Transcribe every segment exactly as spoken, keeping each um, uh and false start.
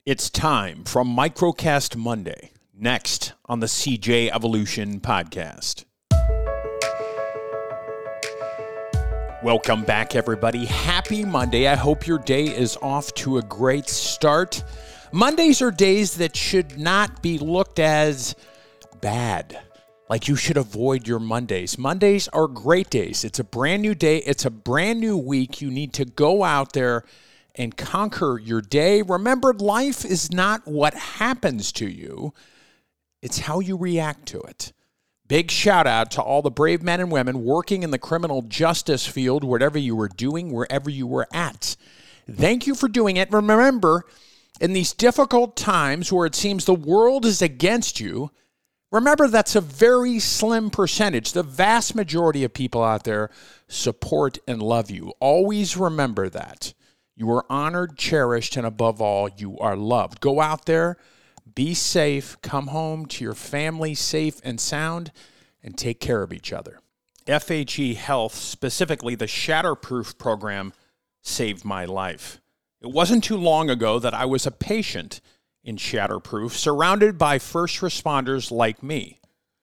It's time for Microcast Monday, next on the C J Evolution podcast. Welcome back, everybody. Happy Monday. I hope your day is off to a great start. Mondays are days that should not be looked as bad. Like you should avoid your Mondays. Mondays are great days. It's a brand new day. It's a brand new week. You need to go out there and conquer your day. Remember, life is not what happens to you. It's how you react to it. Big shout out to all the brave men and women working in the criminal justice field, whatever you were doing, wherever you were at. Thank you for doing it. Remember, in these difficult times where it seems the world is against you, remember, that's a very slim percentage. The vast majority of people out there support and love you. Always remember that. You are honored, cherished, and above all, you are loved. Go out there, be safe, come home to your family safe and sound, and take care of each other. F H E Health, specifically the Shatterproof program, saved my life. It wasn't too long ago that I was a patient in Shatterproof, surrounded by first responders like me.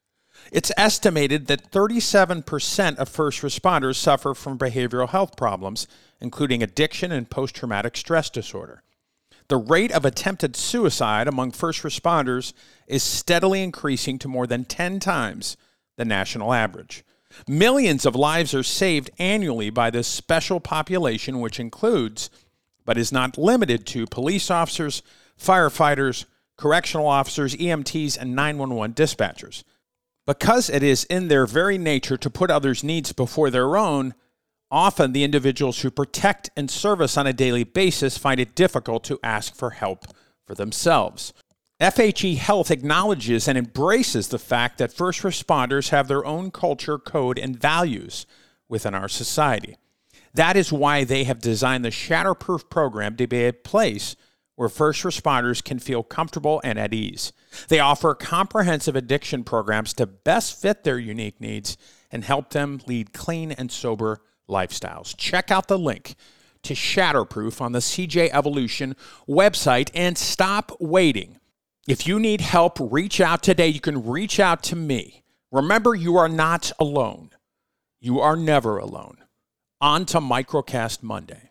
It's estimated that thirty-seven percent of first responders suffer from behavioral health problems, including addiction and post-traumatic stress disorder. The rate of attempted suicide among first responders is steadily increasing to more than ten times the national average. Millions of lives are saved annually by this special population, which includes, but is not limited to, police officers, firefighters, correctional officers, E M Ts, and nine one one dispatchers. Because it is in their very nature to put others' needs before their own, often the individuals who protect and service on a daily basis find it difficult to ask for help for themselves. F H E Health acknowledges and embraces the fact that first responders have their own culture, code, and values within our society. That is why they have designed the Shatterproof program to be a place where first responders can feel comfortable and at ease. They offer comprehensive addiction programs to best fit their unique needs and help them lead clean and sober lifestyles. Check out the link to Shatterproof on the C J Evolution website and stop waiting. If you need help, reach out today. You can reach out to me. Remember, you are not alone. You are never alone. On to Microcast Monday.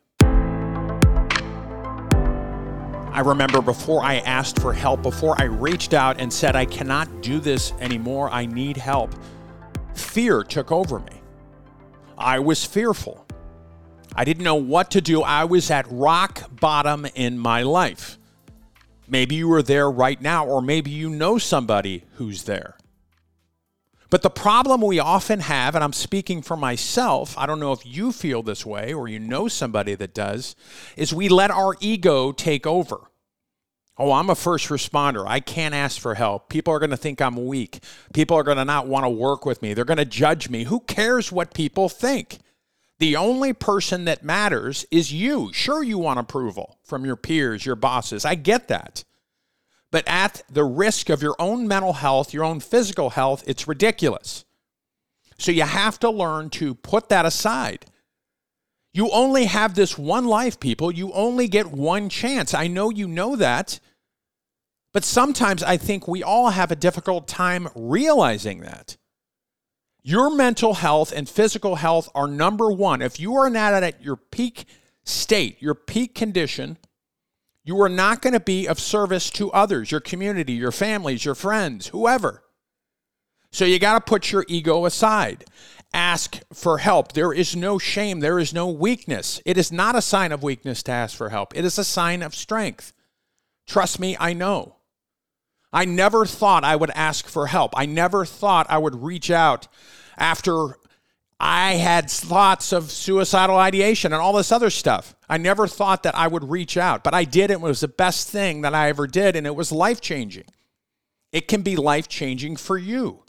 I remember before I asked for help, before I reached out and said, I cannot do this anymore, I need help, fear took over me. I was fearful. I didn't know what to do. I was at rock bottom in my life. Maybe you are there right now, or maybe you know somebody who's there. But the problem we often have, and I'm speaking for myself, I don't know if you feel this way or you know somebody that does, is we let our ego take over. Oh, I'm a first responder. I can't ask for help. People are going to think I'm weak. People are going to not want to work with me. They're going to judge me. Who cares what people think? The only person that matters is you. Sure, you want approval from your peers, your bosses. I get that. But at the risk of your own mental health, your own physical health, it's ridiculous. So you have to learn to put that aside. You only have this one life, people. You only get one chance. I know you know that. But sometimes I think we all have a difficult time realizing that. Your mental health and physical health are number one. If you are not at your peak state, your peak condition, you are not going to be of service to others, your community, your families, your friends, whoever. So you got to put your ego aside. Ask for help. There is no shame. There is no weakness. It is not a sign of weakness to ask for help. It is a sign of strength. Trust me, I know. I never thought I would ask for help. I never thought I would reach out after I had thoughts of suicidal ideation and all this other stuff. I never thought that I would reach out, but I did. It was the best thing that I ever did, and it was life-changing. It can be life-changing for you.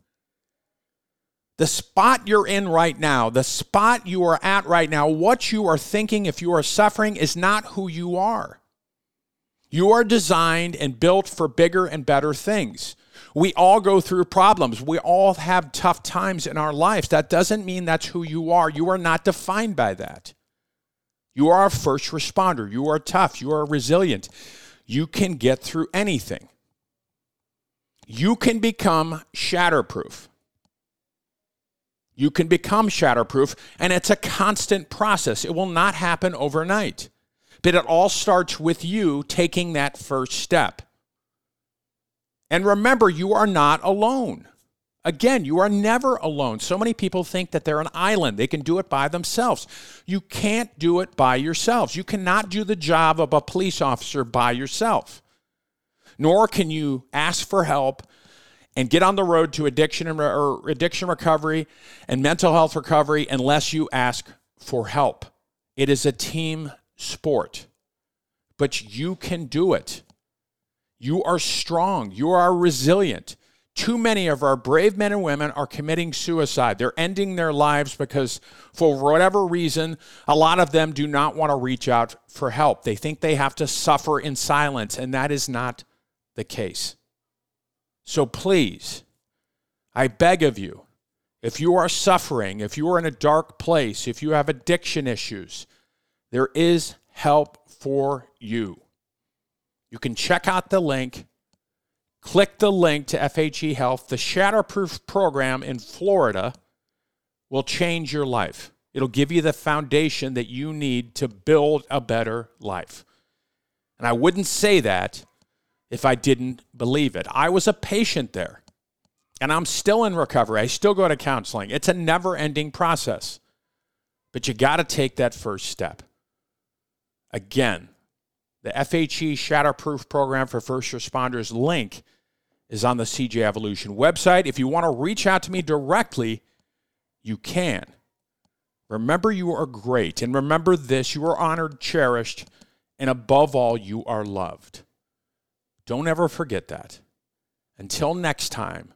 The spot you're in right now, the spot you are at right now, what you are thinking if you are suffering is not who you are. You are designed and built for bigger and better things. We all go through problems. We all have tough times in our lives. That doesn't mean that's who you are. You are not defined by that. You are a first responder. You are tough. You are resilient. you can get through anything. You can become shatterproof. You can become shatterproof, and it's a constant process. It will not happen overnight. But it all starts with you taking that first step. And remember, you are not alone. Again, you are never alone. So many people think that they're an island. They can do it by themselves. You can't do it by yourselves. You cannot do the job of a police officer by yourself. Nor can you ask for help and get on the road to addiction and re- or addiction recovery and mental health recovery unless you ask for help. It is a team sport, but you can do it. You are strong. You are resilient. Too many of our brave men and women are committing suicide. They're ending their lives because for whatever reason, a lot of them do not want to reach out for help. They think they have to suffer in silence, and that is not the case. So please, I beg of you, if you are suffering, if you are in a dark place, if you have addiction issues, there is help for you. You can check out the link. Click the link to F H E Health. The Shatterproof program in Florida will change your life. It'll give you the foundation that you need to build a better life. And I wouldn't say that if I didn't believe it. I was a patient there, and I'm still in recovery. I still go to counseling. It's a never-ending process, but you got to take that first step. Again, the F H E Shatterproof program for first responders link is on the C J Evolution website. If you want to reach out to me directly, you can. Remember, you are great, and remember this: you are honored, cherished, and above all, you are loved. Don't ever forget that. Until next time,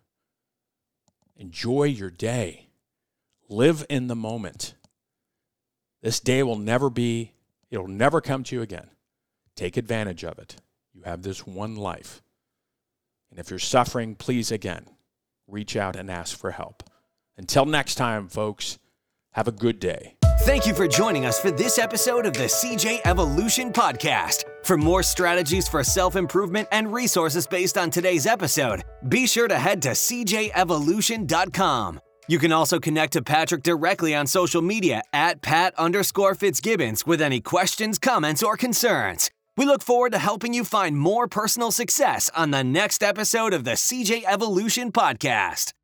enjoy your day. Live in the moment. This day will never be, it'll never come to you again. Take advantage of it. You have this one life. And if you're suffering, please, again, reach out and ask for help. Until next time, folks, have a good day. Thank you for joining us for this episode of the C J Evolution Podcast. For more strategies for self-improvement and resources based on today's episode, be sure to head to c j evolution dot com. You can also connect to Patrick directly on social media at Pat underscore Fitzgibbons with any questions, comments, or concerns. We look forward to helping you find more personal success on the next episode of the C J Evolution Podcast.